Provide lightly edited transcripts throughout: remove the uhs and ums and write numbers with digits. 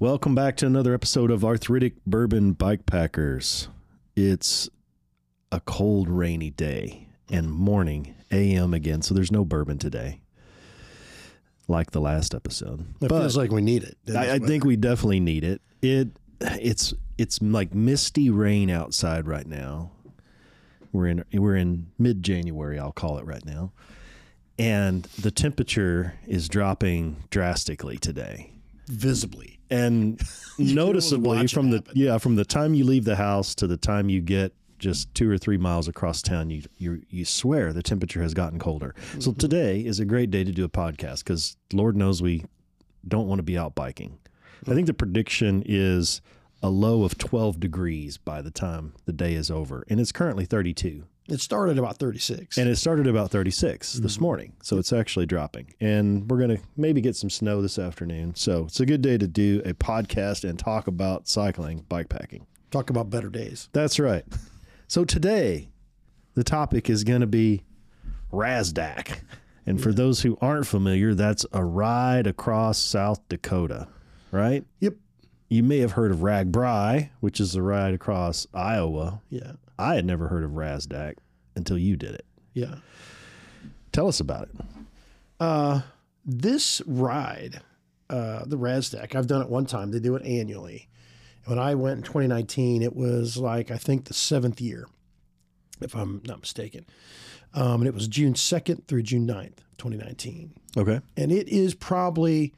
Welcome back to another episode of Arthritic Bourbon Bikepackers. It's a cold, rainy day and morning, AM again, so there's no bourbon today, like the last episode. It feels like we need it. I think we definitely need it. It's like misty rain outside right now. We're in mid-January, I'll call it right now, and the temperature is dropping drastically today. Visibly and noticeably from the time you leave the house to the time you get just 2 or 3 miles across town, you swear the temperature has gotten colder. Mm-hmm. So today is a great day to do a podcast because Lord knows we don't want to be out biking. Mm-hmm. I think the prediction is a low of 12 degrees by the time the day is over, and it's currently 32. It started about 36. And it started about 36 this morning. So it's actually dropping. And we're going to maybe get some snow this afternoon. So it's a good day to do a podcast and talk about cycling, bikepacking. Talk about better days. That's right. So today, the topic is going to be RASDAC. And for those who aren't familiar, that's a ride across South Dakota, right? Yep. You may have heard of RAGBRAI, which is a ride across Iowa. Yeah. I had never heard of RASDAC until you did it. Yeah. Tell us about it. This ride, the RASDAC, I've done it one time. They do it annually. When I went in 2019, it was like, I think the 7th year, if I'm not mistaken. And it was June 2nd through June 9th, 2019. Okay. And it is probably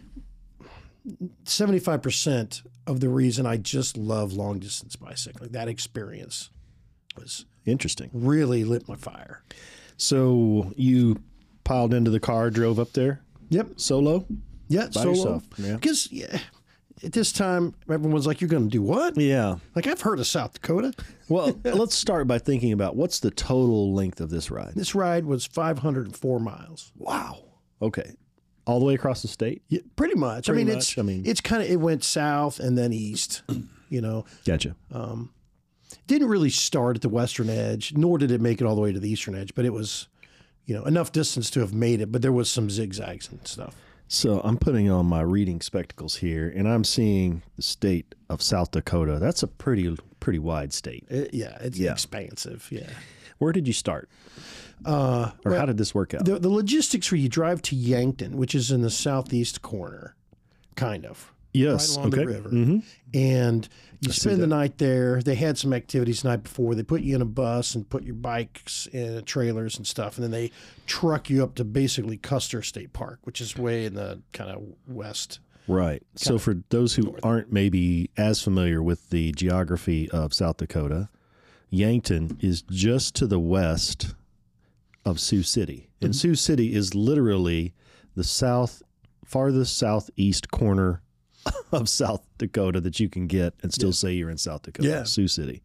75% of the reason I just love long distance bicycling. That experience was interesting. Really lit my fire. So you piled into the car, drove up there? Yep. Solo? Yeah, by solo. yourself. Yeah. Because at this time, everyone's like, you're going to do what? Yeah. Like, I've heard of South Dakota. Well, let's start by thinking about what's the total length of this ride? This ride was 504 miles. Wow. Okay. All the way across the state? Yeah, pretty much. It's kind of, it went south and then east, you know. Gotcha. Didn't really start at the western edge, nor did it make it all the way to the eastern edge, but it was, enough distance to have made it, but there was some zigzags and stuff. So I'm putting on my reading spectacles here, and I'm seeing the state of South Dakota. That's a pretty wide state. It's expansive, yeah. Where did you start? How did this work out? The logistics were you drive to Yankton, which is in the southeast corner, kind of. Yes. Right along the river. Mm-hmm. And you spend the night there. They had some activities the night before. They put you in a bus and put your bikes in trailers and stuff. And then they truck you up to basically Custer State Park, which is way in the kind of west. Right. So for those who aren't maybe as familiar with the geography of South Dakota, Yankton is just to the west of Sioux City. And Sioux City is literally the farthest southeast corner of South Dakota that you can get and still say you're in South Dakota, Sioux City.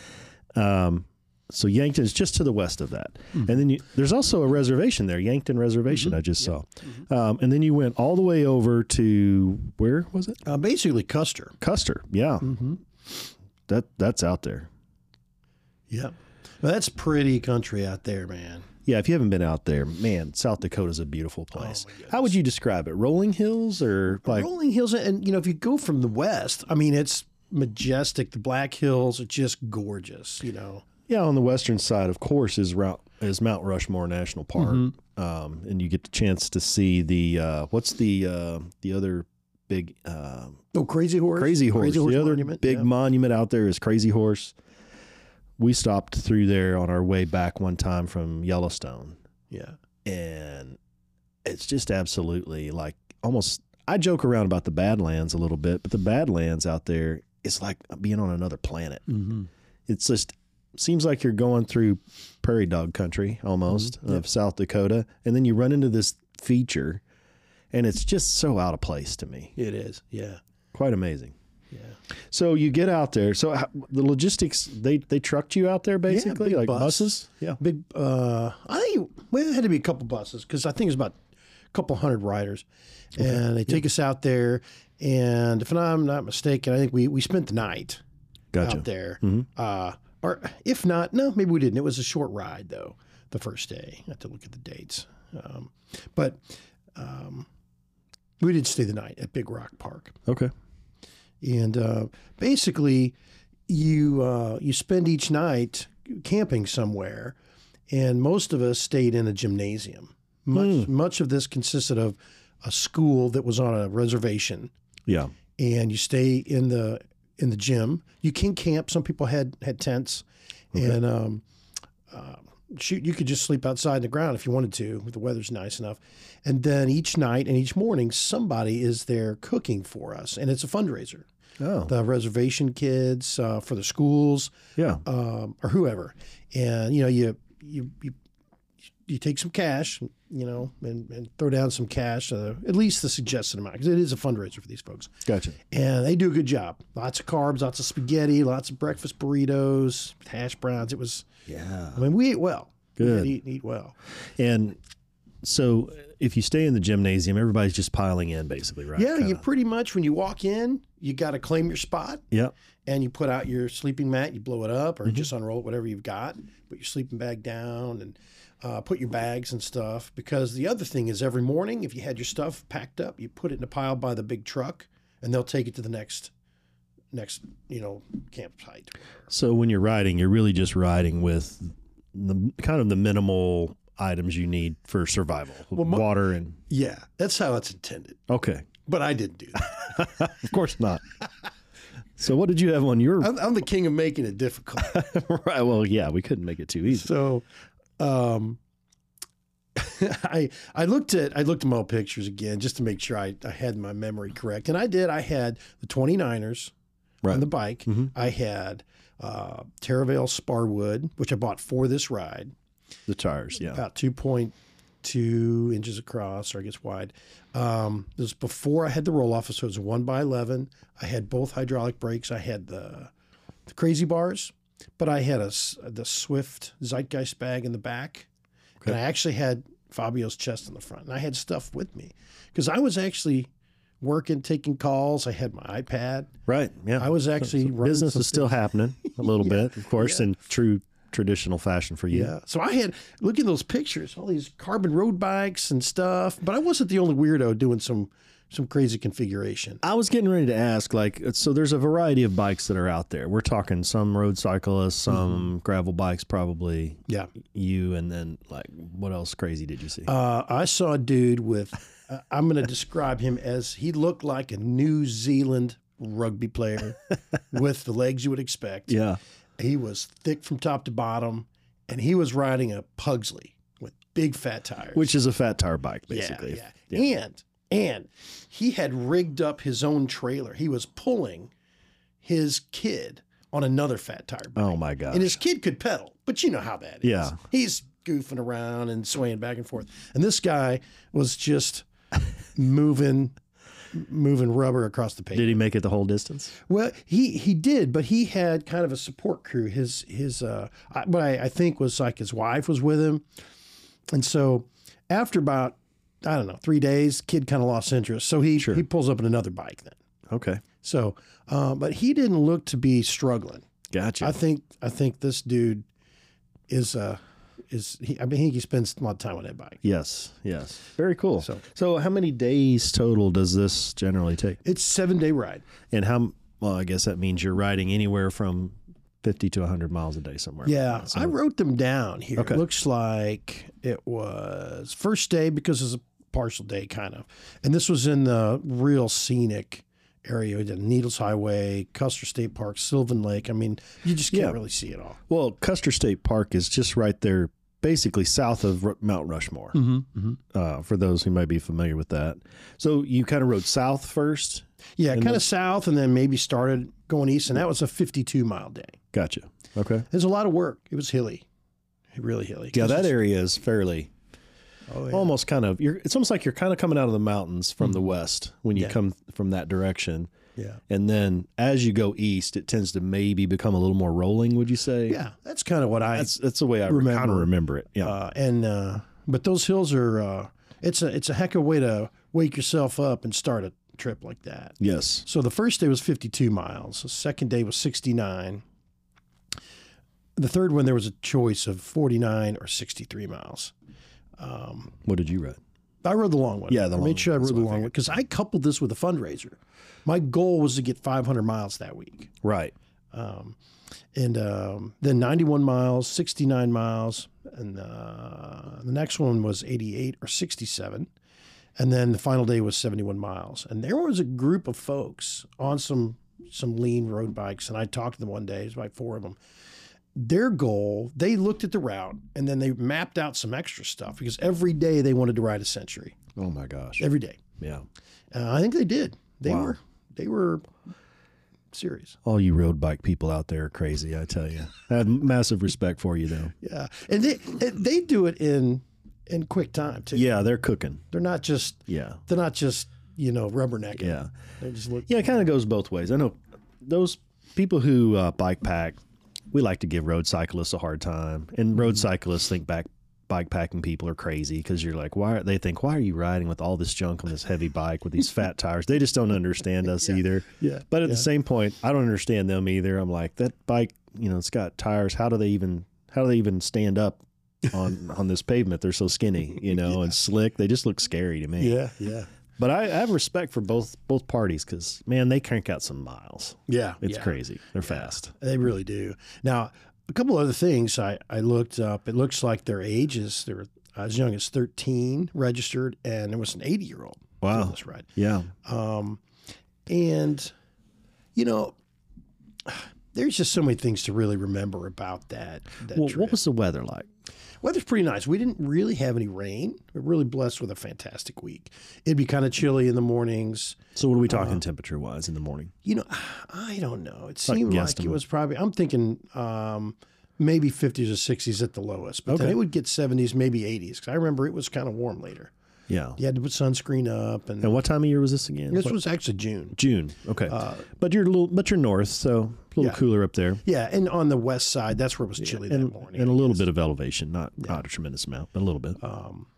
So Yankton is just to the west of that. Mm-hmm. And then there's also a reservation there, Yankton Reservation, I just saw. Mm-hmm. And then you went all the way over to, where was it? Basically Custer. Custer, yeah. Mm-hmm. That's out there. Yeah. Well, that's pretty country out there, man. Yeah, if you haven't been out there, man, South Dakota's a beautiful place. How would you describe it? Rolling hills or like rolling hills? And if you go from the west, it's majestic. The Black Hills are just gorgeous. Yeah, on the western side, of course, is Mount Rushmore National Park, and you get the chance to see the what's the other big Crazy Horse. Crazy Horse. The other monument. big monument out there is Crazy Horse. We stopped through there on our way back one time from Yellowstone. Yeah. And it's just absolutely like almost, I joke around about the Badlands a little bit, but the Badlands out there is like being on another planet. Mm-hmm. It's just, seems like you're going through prairie dog country almost of South Dakota. And then you run into this feature and it's just so out of place to me. It is. Yeah. Quite amazing. Yeah. So you get out there. So the logistics, they trucked you out there basically, like buses? Yeah. Big, I think it had to be a couple buses because I think it's about a couple hundred riders. Okay. And they take us out there. And if I'm not mistaken, I think we spent the night out there. Mm-hmm. Or if not, no, maybe we didn't. It was a short ride though, the first day. I have to look at the dates. But we did stay the night at Big Rock Park. Okay. And basically, you spend each night camping somewhere, and most of us stayed in a gymnasium. Much of this consisted of a school that was on a reservation. Yeah. And you stay in the gym. You can camp. Some people had tents, and you could just sleep outside in the ground if you wanted to, if the weather's nice enough. And then each night and each morning, somebody is there cooking for us, and it's a fundraiser. Oh. The reservation kids for the schools, Yeah. or whoever, and you take some cash, and throw down some cash, at least the suggested amount, because it is a fundraiser for these folks. Gotcha. And they do a good job. Lots of carbs, lots of spaghetti, lots of breakfast burritos, hash browns. It was, Yeah. I mean, we ate well. Good. We eat well. And so if you stay in the gymnasium, everybody's just piling in basically, right? Yeah, Kinda. you pretty much, when you walk in, you got to claim your spot. Yep. And you put out your sleeping mat, you blow it up, or just unroll it, whatever you've got. Put your sleeping bag down and put your bags and stuff. Because the other thing is, every morning, if you had your stuff packed up, you put it in a pile by the big truck, and they'll take it to the next campsite. So when you're riding, you're really just riding with the kind of the minimal items you need for survival, water and. Yeah, that's how it's intended. Okay. But I didn't do that. Of course not. So what did you have on your? I'm the king of making it difficult. Right. Well, yeah, we couldn't make it too easy. So, I looked at my old pictures again just to make sure I had my memory correct, and I did. I had the 29ers on the bike. Mm-hmm. I had Terravale Sparwood, which I bought for this ride. The tires, yeah. About 2.2 inches across, or I guess wide. This was before I had the roll-off, so it was a 1x11. I had both hydraulic brakes. I had the crazy bars, but I had the Swift Zeitgeist bag in the back. Okay. And I actually had Fabio's chest in the front. And I had stuff with me because I was actually working, taking calls. I had my iPad. Right, yeah. I was actually running business is still happening a little bit, of course, in true traditional fashion for you. Yeah. So I had, look at those pictures, all these carbon road bikes and stuff, but I wasn't the only weirdo doing some crazy configuration. I was getting ready to ask, so there's a variety of bikes that are out there. We're talking some road cyclists, some gravel bikes, probably. Yeah. You, and then what else crazy did you see? I saw a dude with, I'm going to describe him as, he looked like a New Zealand rugby player with the legs you would expect. Yeah. He was thick from top to bottom, and he was riding a Pugsley with big fat tires. Which is a fat tire bike, basically. Yeah. And he had rigged up his own trailer. He was pulling his kid on another fat tire bike. Oh, my gosh. And his kid could pedal, but you know how that is. Yeah. He's goofing around and swaying back and forth. And this guy was just moving rubber across the pavement. Did he make it the whole distance? Well, he did, but he had kind of a support crew. What I think was like his wife was with him. And so after about, 3 days, kid kind of lost interest. So he pulls up in another bike then. Okay. So, but he didn't look to be struggling. Gotcha. I think this dude is he spends a lot of time on that bike. Yes. Very cool. So how many days total does this generally take? It's a 7-day ride. And I guess that means you're riding anywhere from 50 to 100 miles a day somewhere. Yeah, I wrote them down here. Okay. It looks like it was first day because it's a partial day kind of. And this was in the real scenic area. We did Needles Highway, Custer State Park, Sylvan Lake. I mean, you just can't really see it all. Well, Custer State Park is just right there, basically south of Mount Rushmore, for those who might be familiar with that. So you kind of rode south first? Yeah, kind of south, and then maybe started going east, and that was a 52-mile day. Gotcha. Okay. There's a lot of work. It was hilly, really hilly. Yeah, that area is fairly... Oh, yeah. Almost kind of, it's almost like you're kind of coming out of the mountains from the west when you come from that direction. Yeah. And then as you go east, it tends to maybe become a little more rolling, would you say? Yeah, that's kind of what That's the way I kind of remember it. Yeah. But those hills are, it's a heck of a way to wake yourself up and start a trip like that. Yes. So the first day was 52 miles. The second day was 69. The third one, there was a choice of 49 or 63 miles. What did you ride? I rode the long one. Yeah, the I long made sure I one. rode the long one because I coupled this with a fundraiser. My goal was to get 500 miles that week. Right. And then 91 miles, 69 miles, and the next one was 88 or 67. And then the final day was 71 miles. And there was a group of folks on some lean road bikes, and I talked to them one day. It was like 4 of them. Their goal, they looked at the route, and then they mapped out some extra stuff because every day they wanted to ride a century. Oh, my gosh. Every day. Yeah. I think they did. They Wow. were serious. All you road bike people out there are crazy, I tell you. I have massive respect for you, though. Yeah. And they do it in quick time, too. Yeah, they're cooking. They're not just rubbernecking. Yeah. They just look. Yeah, it kind of goes both ways. I know those people who bike pack, we like to give road cyclists a hard time. And road cyclists think bike packing people are crazy because you're like, why are you riding with all this junk on this heavy bike with these fat tires? They just don't understand us either. Yeah. But at the same point, I don't understand them either. I'm like, that bike, it's got tires. How do they even stand up on this pavement? They're so skinny, and slick. They just look scary to me. Yeah, yeah. But I have respect for both parties because, man, they crank out some miles. Yeah. It's crazy. They're fast. They really do. Now, a couple other things I looked up. It looks like their ages, they're as young as 13 registered, and there was an 80-year-old doing this ride. Yeah. And, there's just so many things to really remember about that Well, trip. what was the weather like? Weather's pretty nice. We didn't really have any rain. We're really blessed with a fantastic week. It'd be kind of chilly in the mornings. So what are we talking temperature-wise in the morning? I don't know. It seemed like it guesstimate. was probably, I'm thinking maybe 50s or 60s at the lowest. But then it would get 70s, maybe 80s. Because I remember it was kind of warm later. Yeah. You had to put sunscreen up. And what time of year was this again? this was actually June. June. Okay. But you're north, so a little cooler up there. Yeah, and on the west side, that's where it was chilly that morning. And a little bit of elevation, not a tremendous amount, but a little bit.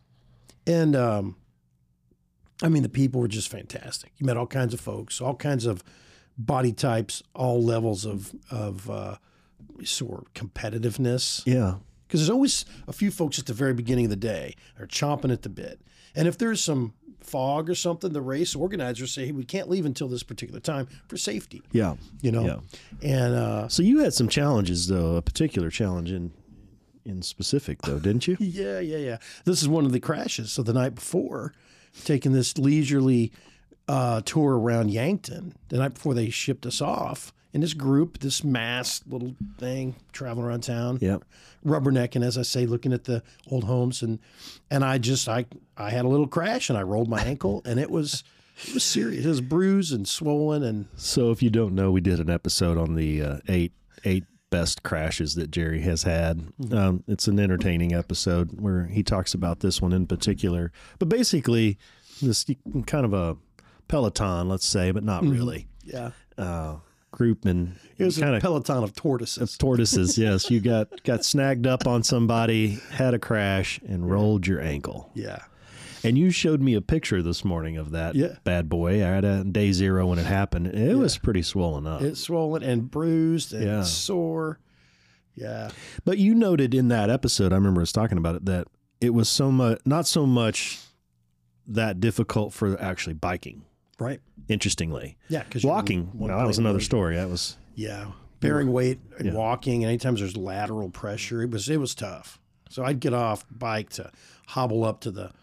The people were just fantastic. You met all kinds of folks, all kinds of body types, all levels of sort of competitiveness. Yeah. Because there's always a few folks at the very beginning of the day are chomping at the bit. And if there's some fog or something, the race organizers say, hey, we can't leave until this particular time for safety. Yeah. Yeah. And so you had some challenges, though, a particular challenge in specific, though, didn't you? Yeah. This is one of the crashes. So the night before, taking this leisurely tour around Yankton, the night before they shipped us off, in this group, this mass little thing traveling around town, rubbernecking, as I say, looking at the old homes, and I had a little crash and I rolled my ankle, and it was serious. It was bruised and swollen. And so, if you don't know, we did an episode on the eight best crashes that Jerry has had. It's an entertaining episode where he talks about this one in particular. But basically, this kind of a peloton, let's say, but not really. Yeah. Group, and it was kind a peloton of tortoises. Tortoises, yes. You got snagged up on somebody, had a crash, and rolled your ankle. Yeah. And you showed me a picture this morning of that bad boy. I had day 0 when it happened. It was pretty swollen up. It's swollen and bruised and sore. Yeah. But you noted in that episode, I remember us talking about it, that it was not so much that difficult for actually biking. Right. Interestingly. Yeah. Because walking, that was another story. That was. Yeah. Bearing weight and walking, and anytime there's lateral pressure, it was tough. So I'd get off bike to hobble up to the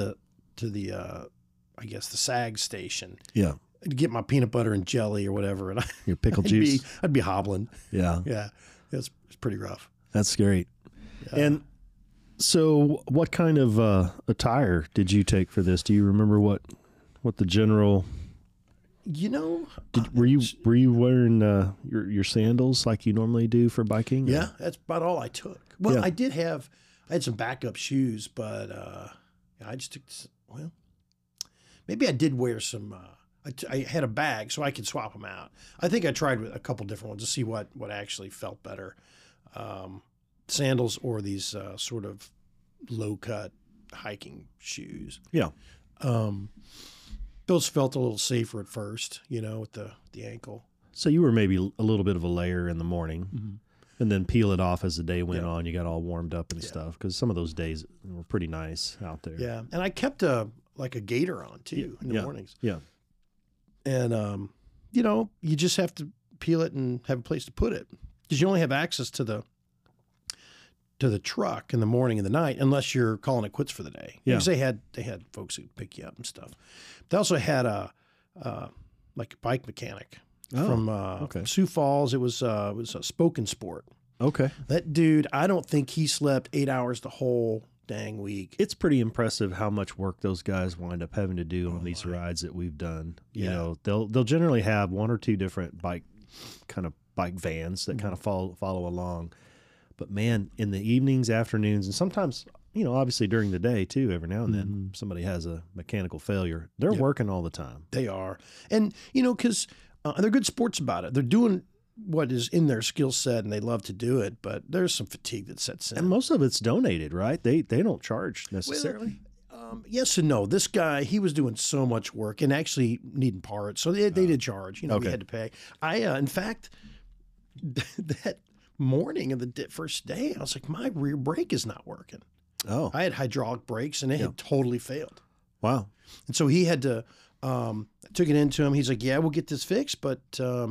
I guess the SAG station. Yeah. I'd get my peanut butter and jelly or whatever, and your pickle juice. I'd be hobbling. Yeah. Yeah. It's pretty rough. That's great. Yeah. And so, what kind of attire did you take for this? Do you remember what the general? Were you wearing your sandals like you normally do for biking? Yeah, that's about all I took. Well, I had some backup shoes, but I just took. Well, maybe I did wear some. I had a bag so I could swap them out. I think I tried with a couple different ones to see what actually felt better, sandals or these sort of low cut hiking shoes. Yeah. Those felt a little safer at first, with the ankle. So you were maybe a little bit of a layer in the morning. Mm-hmm. And then peel it off as the day went on. You got all warmed up and stuff, because some of those days were pretty nice out there. Yeah, and I kept like a gator on too in the mornings. Yeah, and you know, you just have to peel it and have a place to put it, because you only have access to the truck in the morning and the night, unless you're calling it quits for the day. Yeah, because they had folks who pick you up and stuff. They also had a like a bike mechanic. From Sioux Falls. It was a Spoken Sport. Okay. That dude, I don't think he slept 8 hours the whole dang week. It's pretty impressive how much work those guys wind up having to do on these rides that we've done. You know, they'll generally have one or two different bike vans that kind of follow along. But man, in the evenings, afternoons, and sometimes, you know, obviously during the day too, every now and then somebody has a mechanical failure. They're working all the time. They are. And, you know, because they're good sports about it. They're doing what is in their skill set, and they love to do it, but there's some fatigue that sets in. And most of it's donated, right? They don't charge necessarily. Well, yes and no. This guy, he was doing so much work and actually needing parts, so they did charge. You know, we had to pay. In fact, that morning of the first day, I was like, my rear brake is not working. Oh. I had hydraulic brakes, and they had totally failed. Wow. And so he had to, I took it into him. He's like, yeah, we'll get this fixed, but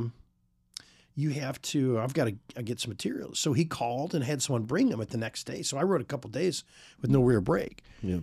you have to, I've got to get some materials. So he called and had someone bring them at the next day. So I rode a couple days with no rear brake. Yeah.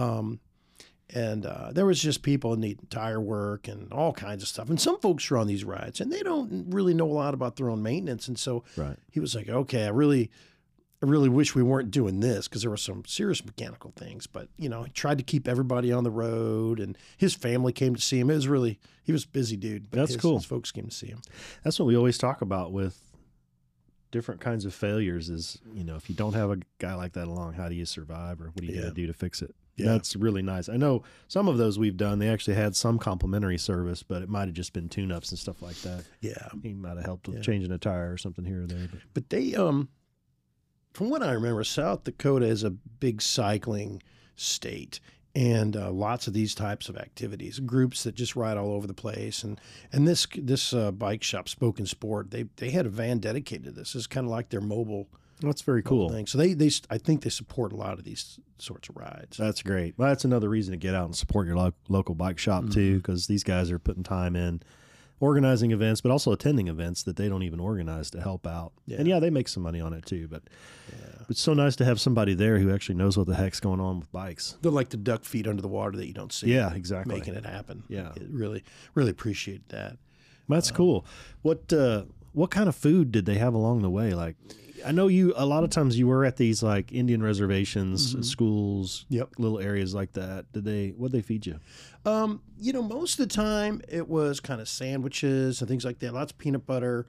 And there was just people needing tire work and all kinds of stuff. And some folks are on these rides, and they don't really know a lot about their own maintenance. And so he was like, okay, I really wish we weren't doing this, because there were some serious mechanical things. But, you know, he tried to keep everybody on the road, and his family came to see him. He was a busy dude. But That's cool. His folks came to see him. That's what we always talk about with different kinds of failures is, you know, if you don't have a guy like that along, how do you survive, or what do you got to do to fix it? Yeah. That's really nice. I know some of those we've done, they actually had some complimentary service, but it might have just been tune-ups and stuff like that. Yeah. He might have helped with changing a tire or something here or there. But they, from what I remember, South Dakota is a big cycling state, and lots of these types of activities, groups that just ride all over the place. And this bike shop, Spoken Sport, they had a van dedicated to this. It's kind of like their mobile. That's very cool thing. So I think they support a lot of these sorts of rides. That's great. Well, that's another reason to get out and support your local bike shop too, because these guys are putting time in organizing events, but also attending events that they don't even organize to help out. Yeah. And they make some money on it too. But it's so nice to have somebody there who actually knows what the heck's going on with bikes. They're like the duck feet under the water that you don't see. Yeah, exactly. Making it happen. Yeah, really, really appreciate that. That's cool. What kind of food did they have along the way? Like, I know a lot of times you were at these like Indian reservations, schools, little areas like that. What'd they feed you? You know, most of the time it was kind of sandwiches and things like that. Lots of peanut butter,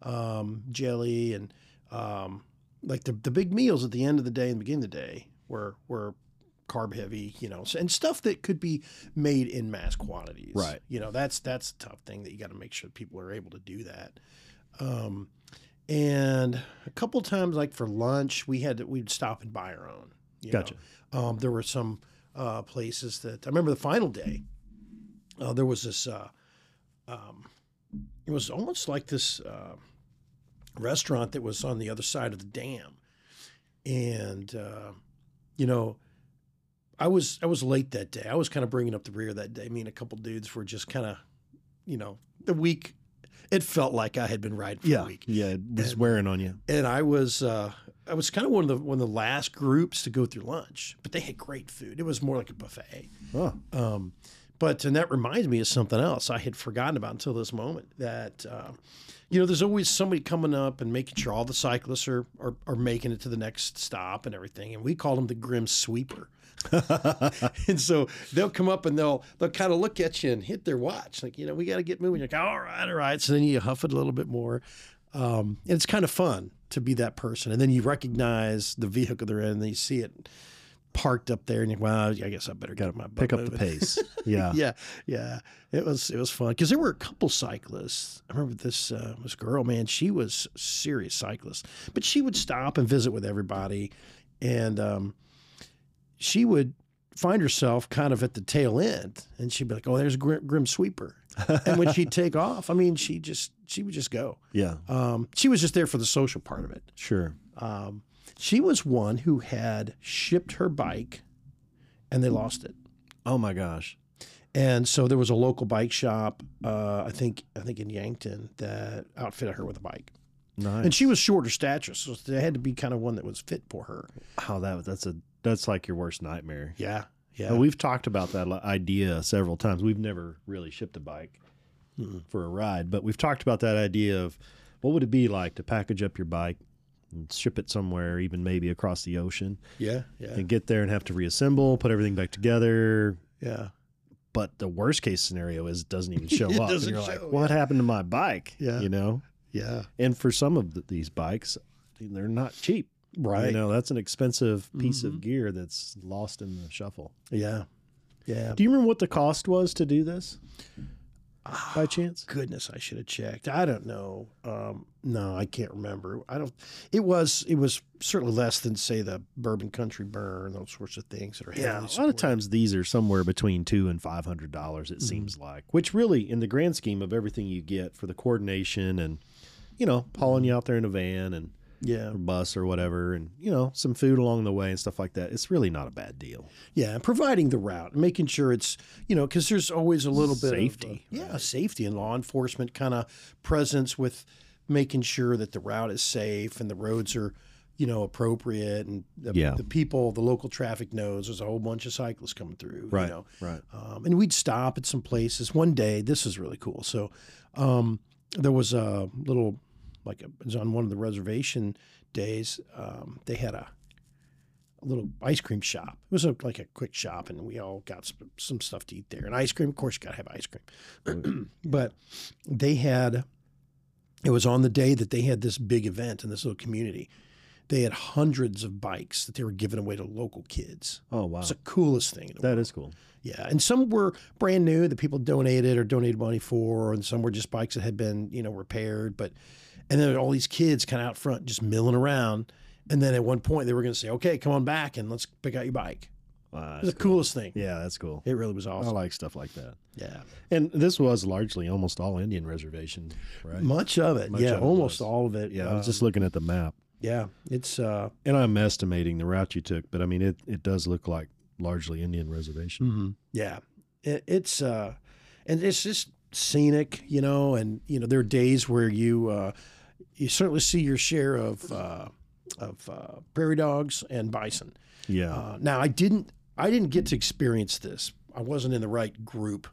jelly, and like the big meals at the end of the day and the beginning of the day were carb heavy, you know, and stuff that could be made in mass quantities. Right. You know, that's a tough thing that you got to make sure people are able to do that. And a couple times, like for lunch, we'd stop and buy our own. Gotcha. There were some places that I remember the final day. There was this. It was almost like this restaurant that was on the other side of the dam, and you know, I was late that day. I was kind of bringing up the rear that day. Me and a couple dudes were just kind of, you know, the week. It felt like I had been riding for a week. Yeah, it was wearing on you. And I was kind of one of the last groups to go through lunch, but they had great food. It was more like a buffet. Oh. And that reminds me of something else I had forgotten about until this moment. That you know, there's always somebody coming up and making sure all the cyclists are making it to the next stop and everything. And we called them the Grim Sweeper. And so they'll come up and they'll kind of look at you and hit their watch, like, you know, we got to get moving. You're like, all right. So then you huff it a little bit more. And it's kind of fun to be that person. And then you recognize the vehicle they're in, and then you see it parked up there, and you're, well, I guess I better get my butt pick up moving. the pace. Yeah. Yeah. It was fun because there were a couple cyclists. I remember this girl, man, she was a serious cyclist, but she would stop and visit with everybody, and she would find herself kind of at the tail end, and she'd be like, "Oh, there's Grim Sweeper," and when she'd take off, I mean, she would just go. Yeah. She was just there for the social part of it. Sure. She was one who had shipped her bike, and they lost it. Oh my gosh. And so there was a local bike shop, I think in Yankton, that outfitted her with a bike. Nice. And she was shorter stature, so they had to be kind of one that was fit for her. Oh, that's like your worst nightmare. Yeah, yeah. Well, we've talked about that idea several times. We've never really shipped a bike for a ride, but we've talked about that idea of what would it be like to package up your bike and ship it somewhere, even maybe across the ocean. Yeah. And get there and have to reassemble, put everything back together. Yeah. But the worst case scenario is it doesn't even show up. doesn't and you're show, like, what happened to my bike? Yeah. You know? Yeah. And for some of these bikes, they're not cheap. Right. You know, that's an expensive piece of gear that's lost in the shuffle. Yeah. Yeah. Do you remember what the cost was to do this by chance? Goodness, I should have checked. I don't know. No, I can't remember. It was certainly less than, say, the Bourbon Country Burn, those sorts of things that are heavily Yeah, a lot of supported. times these are somewhere between $200 and $500. It seems like, which really, in the grand scheme of everything you get for the coordination and, you know, hauling you out there in a van and Yeah. or bus or whatever, and you know, some food along the way and stuff like that, it's really not a bad deal. Yeah, and providing the route, making sure it's, you know, because there's always a little bit Safety, of safety and law enforcement kind of presence with making sure that the route is safe and the roads are, you know, appropriate, and the people, the local traffic knows there's a whole bunch of cyclists coming through. Right, You know? right. And we'd stop at some places. One day, this is really cool. So there was a little, it was on one of the reservation days. They had a little ice cream shop. It was like a quick shop, and we all got some stuff to eat there. And ice cream, of course, you got to have ice cream. But they had, it was on the day that they had this big event in this little community. They had hundreds of bikes that they were giving away to local kids. Oh, wow. It's the coolest thing in the world. That is cool. Yeah, and some were brand new that people donated money for, and some were just bikes that had been, you know, repaired. And then all these kids kind of out front just milling around. And then at one point they were going to say, "Okay, come on back and let's pick out your bike." Wow, It was the coolest thing. Yeah, that's cool. It really was I awesome. like stuff like that. Yeah, And this was largely almost all Indian reservation, right? much of it. Much yeah, of it almost was. all of it. Yeah, I was just looking at the map. Yeah, it's And I'm estimating the route you took, but I mean, it does look like largely Indian reservation. yeah, it's and it's just scenic, you know. And you know, there are days where you certainly see your share of prairie dogs and bison. Yeah. Now I didn't get to experience this. I wasn't in the right group,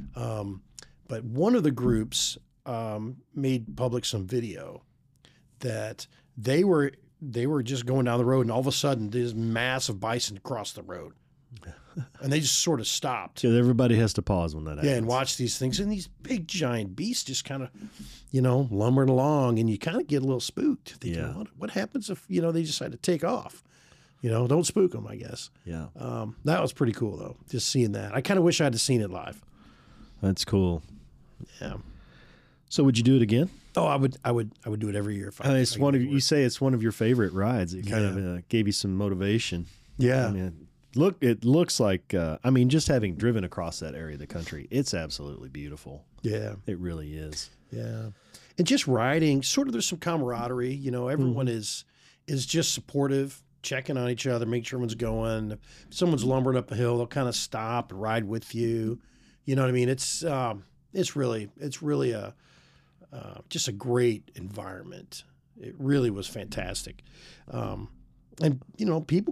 but one of the groups made public some video that they were just going down the road, and all of a sudden this massive bison crossed the road, and they just sort of stopped. So everybody has to pause when that happens. Yeah, and watch these things, and these big giant beasts just kind of, you know, lumbering along, and you kind of get a little spooked. Thinking, Yeah. what happens if, you know, they decide to take off? You know, don't spook them, I guess. Yeah. That was pretty cool though, just seeing that. I kind of wish I had seen it live. That's cool. Yeah. So would you do it again? Oh, I would do it every year if I. It's if I one could of do you it. say it's one of your favorite rides. It kind Yeah. of gave you some motivation. Yeah. I mean, it looks like I mean, just having driven across that area of the country, it's absolutely beautiful. Yeah. It really is. Yeah. And just riding, sort of, there's some camaraderie. You know, everyone is just supportive, checking on each other, make sure everyone's going. If someone's lumbering up a hill, they'll kind of stop and ride with you. You know what I mean? It's really a just a great environment. It really was fantastic. And you know, people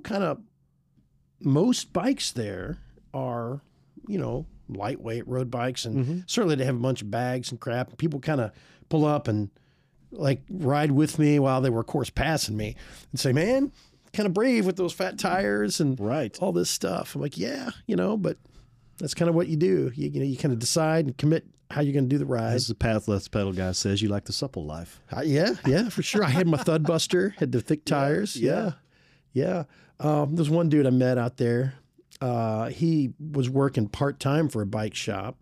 most bikes there are, you know, lightweight road bikes, and certainly they have a bunch of bags and crap. And people kind of pull up and like ride with me while they were, of course, passing me and say, "Man, kind of brave with those fat tires and Right. all this stuff." I'm like, "Yeah, you know, but that's kind of what you do. You know, you kind of decide and commit how you're going to do the ride." As the Pathless Pedal guy says, you like the supple life. Yeah, for sure. I had my Thud Buster, had the thick tires. Yeah. There's one dude I met out there. He was working part-time for a bike shop.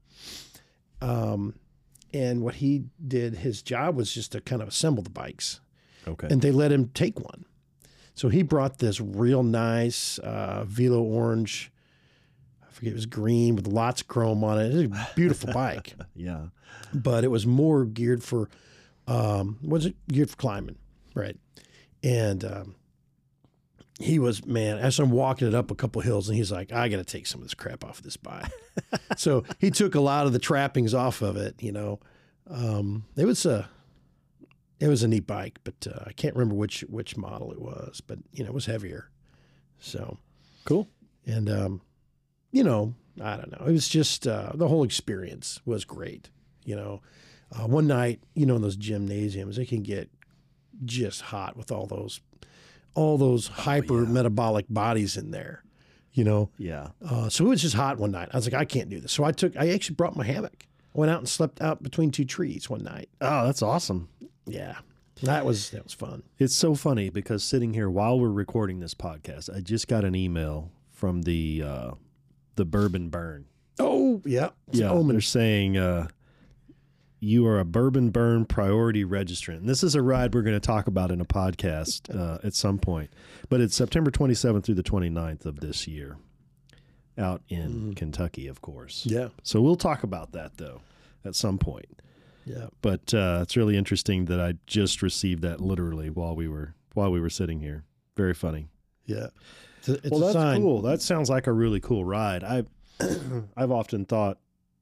And what he did, his job was just to kind of assemble the bikes. Okay. And they let him take one. So he brought this real nice Velo orange forget, it was green with lots of chrome on it. It was a beautiful bike. Yeah. But it was more geared for, was it geared for climbing? Right. And he was, man, as I'm walking it up a couple hills, and he's like, I got to take some of this crap off of this bike. So he took a lot of the trappings off of it, you know. It was a neat bike, but I can't remember which model it was, but, you know, it was heavier. So cool. And, you know, I don't know. It was just the whole experience was great. You know, one night, you know, in those gymnasiums, it can get just hot with all those hyper metabolic bodies in there, you know? Yeah. So it was just hot one night. I was like, I can't do this. So I actually brought my hammock. I went out and slept out between two trees one night. Oh, that's awesome. Yeah. That was fun. It's so funny because sitting here while we're recording this podcast, I just got an email from the Bourbon Burn. Oh, yeah. They're saying you are a Bourbon Burn priority registrant. And this is a ride we're going to talk about in a podcast at some point. But it's September 27th through the 29th of this year out in Kentucky, of course. Yeah. So we'll talk about that, though, at some point. Yeah. But it's really interesting that I just received that literally while we were sitting here. Very funny. Yeah. It's that's sign. Cool. That sounds like a really cool ride. I've often thought,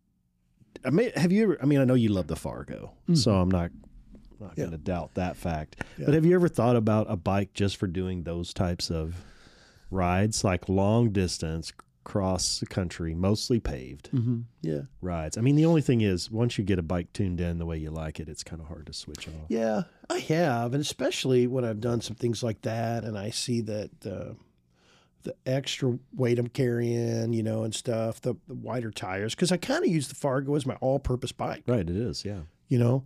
have you ever, I mean, I know you love the Fargo, so I'm not going to doubt that fact. Yeah. But have you ever thought about a bike just for doing those types of rides, like long distance, cross the country, mostly paved rides? I mean, the only thing is, once you get a bike tuned in the way you like it, it's kind of hard to switch off. Yeah, I have. And especially when I've done some things like that and I see that the extra weight I'm carrying, you know, and stuff, the wider tires, because I kind of use the Fargo as my all-purpose bike. Right, it is, yeah. You know,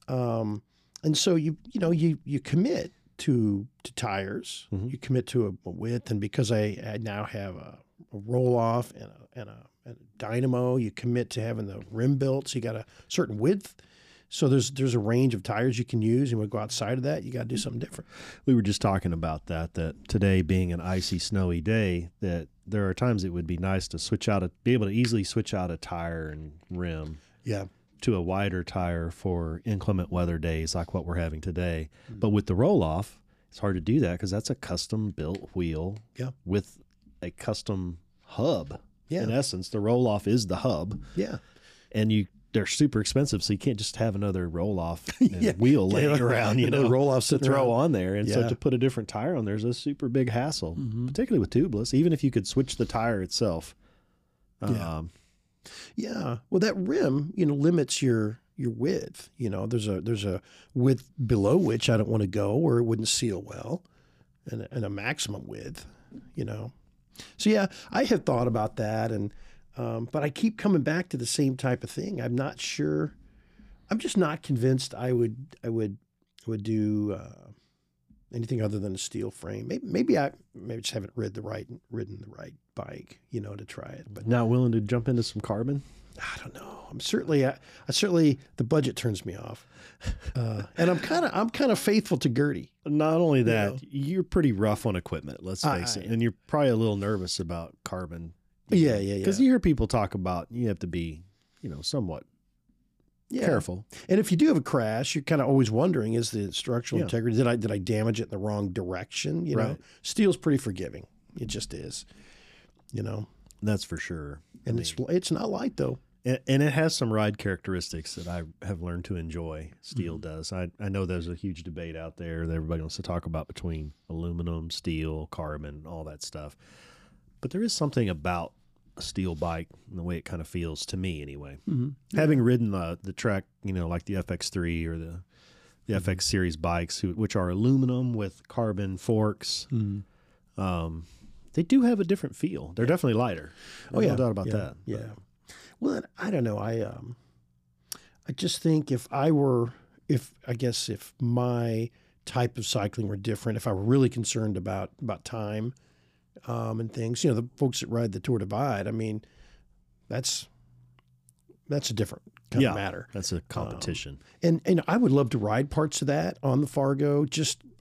and so you commit to tires, you commit to a width, and because I now have a roll-off and a dynamo, you commit to having the rim built, so you got a certain width. So there's a range of tires you can use, and when we go outside of that, you got to do something different. We were just talking about that today being an icy, snowy day, that there are times it would be nice to be able to easily switch out a tire and rim to a wider tire for inclement weather days like what we're having today. But with the roll-off, it's hard to do that because that's a custom-built wheel with a custom hub. Yeah. In essence, the roll-off is the hub. Yeah. And they're super expensive, so you can't just have another roll-off wheel laying around, you know, roll-off to throw on there. And so to put a different tire on there is a super big hassle, particularly with tubeless, even if you could switch the tire itself. Yeah. Well, that rim, you know, limits your width. You know, there's a width below which I don't want to go or it wouldn't seal well, and a maximum width, you know. So, yeah, I have thought about that, and but I keep coming back to the same type of thing. I'm not sure. I'm just not convinced I would do anything other than a steel frame. Maybe just haven't ridden the right bike, you know, to try it. But not willing to jump into some carbon. I don't know. I'm certainly the budget turns me off, and I'm kind of faithful to Gertie. Not only that, you're pretty rough on equipment. Let's face it, and you're probably a little nervous about carbon. Yeah. Because you hear people talk about you have to be, you know, somewhat careful. And if you do have a crash, you're kind of always wondering: is the structural integrity? Did I damage it in the wrong direction? You know, steel's pretty forgiving. It just is. You know, that's for sure. And it's not light though. And it has some ride characteristics that I have learned to enjoy. Steel does. I know there's a huge debate out there that everybody wants to talk about between aluminum, steel, carbon, all that stuff. But there is something about a steel bike and the way it kind of feels to me anyway. Having ridden the track, you know, like the FX3 or the FX series bikes, which are aluminum with carbon forks, they do have a different feel. They're definitely lighter. No doubt about that. Yeah. Well, I don't know. I just think if my type of cycling were different, if I were really concerned about time and things, you know, the folks that ride the Tour Divide, I mean, that's a different kind of matter. That's a competition. And I would love to ride parts of that on the Fargo. Just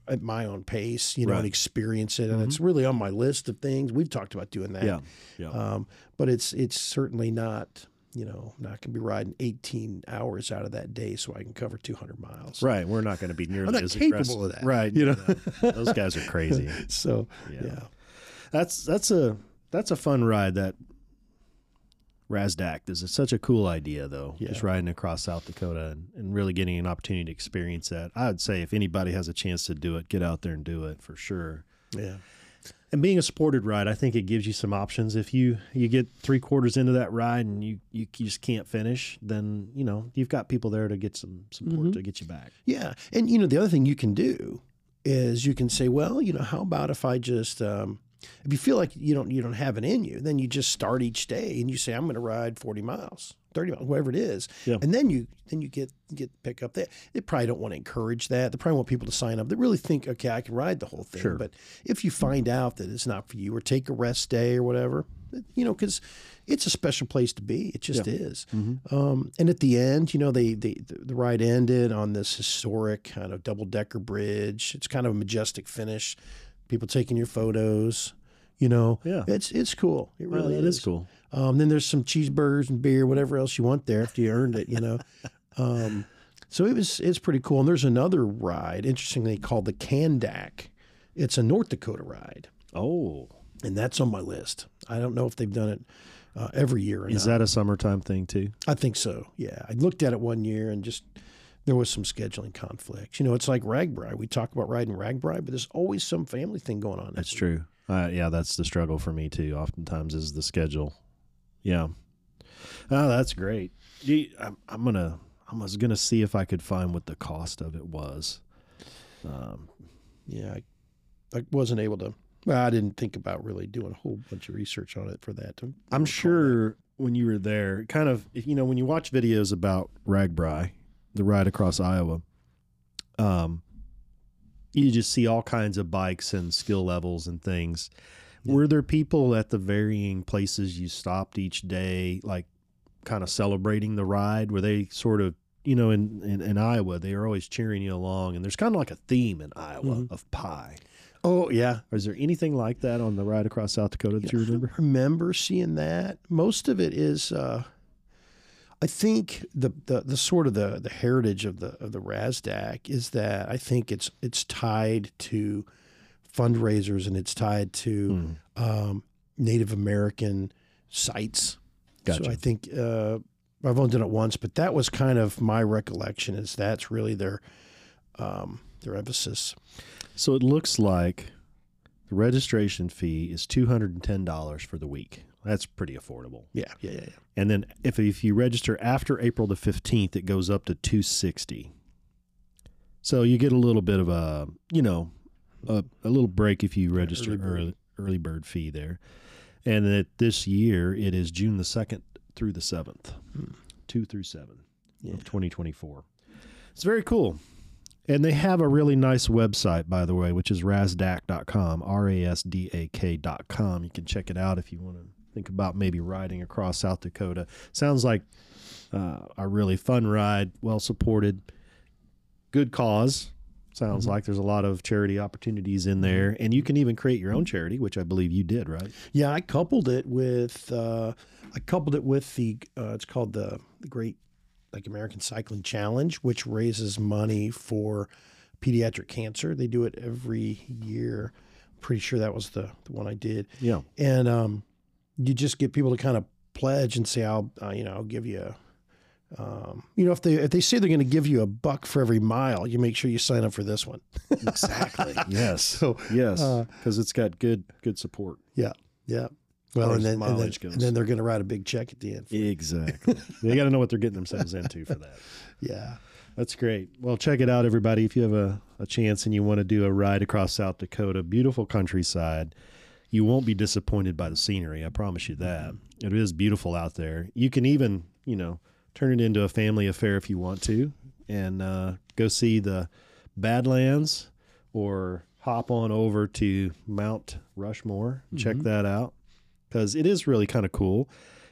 at my own pace, and experience it. And it's really on my list of things. We've talked about doing that. Yeah. But it's certainly not, not going to be riding 18 hours out of that day so I can cover 200 miles. Right. We're not going to be nearly I'm not as capable aggressive. of that. Right. Those guys are crazy. So, yeah. That's a fun ride, that RASDAC. This is such a cool idea, though, just riding across South Dakota and really getting an opportunity to experience that. I would say if anybody has a chance to do it, get out there and do it for sure. Yeah. And being a supported ride, I think it gives you some options. If you get 3/4 into that ride and you just can't finish, then, you've got people there to get some support to get you back. Yeah. And, the other thing you can do is you can say, well, how about if I just, if you feel like you don't have it in you, then you just start each day and you say, I'm going to ride 40 miles, 30 miles, whatever it is. Yeah. And then you get pick up that. They probably don't want to encourage that. They probably want people to sign up. They really think, okay, I can ride the whole thing. Sure. But if you find out that it's not for you, or take a rest day or whatever, because it's a special place to be. It just is. Mm-hmm. And at the end, the ride ended on this historic kind of double-decker bridge. It's kind of a majestic finish. People taking your photos, it's cool. It really is cool. Then there's some cheeseburgers and beer, whatever else you want there after you earned it, So it's pretty cool. And there's another ride, interestingly, called the Kandak. It's a North Dakota ride. Oh. And that's on my list. I don't know if they've done it every year or not. Is that a summertime thing too? I think so, yeah. I looked at it one year and just... there was some scheduling conflicts. It's like RAGBRAI. We talk about riding RAGBRAI, but there's always some family thing going on. That's true. That's the struggle for me too. Oftentimes is the schedule. Yeah. Oh, that's great. I was gonna see if I could find what the cost of it was. I wasn't able to. Well, I didn't think about really doing a whole bunch of research on it for that. I'm sure when you were there, kind of, when you watch videos about RAGBRAI, the ride across Iowa, you just see all kinds of bikes and skill levels and things. Yeah. Were there people at the varying places you stopped each day, like kind of celebrating the ride? Were they sort of, in Iowa, they are always cheering you along, and there's kind of like a theme in Iowa of pie. Oh, yeah. Is there anything like that on the ride across South Dakota that you remember? I remember seeing that. Most of it is... I think the sort of the heritage of the RASDAC is that I think it's tied to fundraisers, and it's tied to Native American sites. Gotcha. So I think I've only done it once, but that was kind of my recollection. Is that's really their emphasis. So it looks like the registration fee is $210 for the week. That's pretty affordable. Yeah. And then if you register after April the 15th, it goes up to $260. So you get a little bit of a little break if you register early bird fee there. And that this year it is June the 2nd through the 7th, 2 through 7 of 2024. It's very cool. And they have a really nice website, by the way, which is rasdac.com, RASDAK.com. You can check it out if you want to think about maybe riding across South Dakota. Sounds like a really fun ride, well supported, good cause. Sounds like there's a lot of charity opportunities in there, and you can even create your own charity, which I believe you did, right? Yeah, I coupled it with the it's called the Great American Cycling Challenge, which raises money for pediatric cancer. They do it every year. Pretty sure that was the one I did. Yeah, and you just get people to kind of pledge and say, I'll give you, if they say they're going to give you $1 for every mile, you make sure you sign up for this one. Exactly. Yes. So yes, because it's got good support. Yeah. Well, and then they're going to write a big check at the end. Exactly. They got to know what they're getting themselves into for that. Yeah. That's great. Well, check it out, everybody. If you have a chance and you want to do a ride across South Dakota, beautiful countryside. You won't be disappointed by the scenery. I promise you that. It is beautiful out there. You can even, turn it into a family affair if you want to, and go see the Badlands, or hop on over to Mount Rushmore. Check that out, because it is really kind of cool.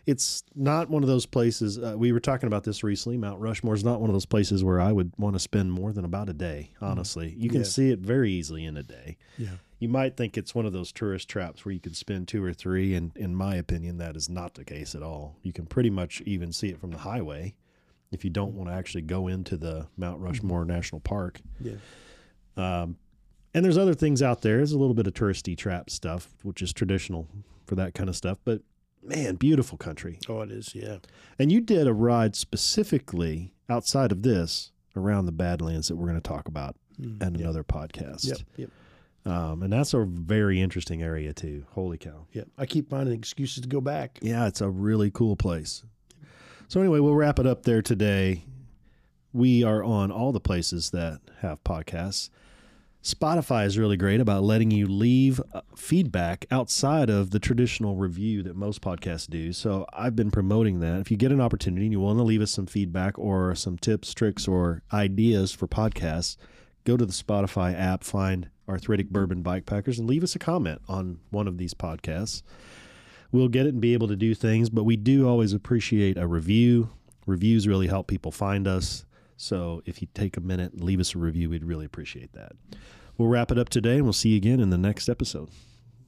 it's not one of those places. We were talking about this recently. Mount Rushmore is not one of those places where I would want to spend more than about a day, honestly. You can see it very easily in a day. Yeah. You might think it's one of those tourist traps where you could spend 2 or 3, and in my opinion, that is not the case at all. You can pretty much even see it from the highway if you don't want to actually go into the Mount Rushmore National Park. Yeah. And there's other things out there. There's a little bit of touristy trap stuff, which is traditional for that kind of stuff. But, man, beautiful country. Oh, it is, yeah. And you did a ride specifically outside of this around the Badlands that we're going to talk about in another podcast. Yep. And that's a very interesting area too. Holy cow. Yep. I keep finding excuses to go back. Yeah, it's a really cool place. So anyway, we'll wrap it up there today. We are on all the places that have podcasts. Spotify is really great about letting you leave feedback outside of the traditional review that most podcasts do. So I've been promoting that. If you get an opportunity and you want to leave us some feedback or some tips, tricks, or ideas for podcasts, go to the Spotify app, find Arthritic Bourbon Bikepackers, and leave us a comment on one of these podcasts. We'll get it and be able to do things, but we do always appreciate a review. Reviews really help people find us. So if you take a minute and leave us a review, we'd really appreciate that. We'll wrap it up today, and we'll see you again in the next episode.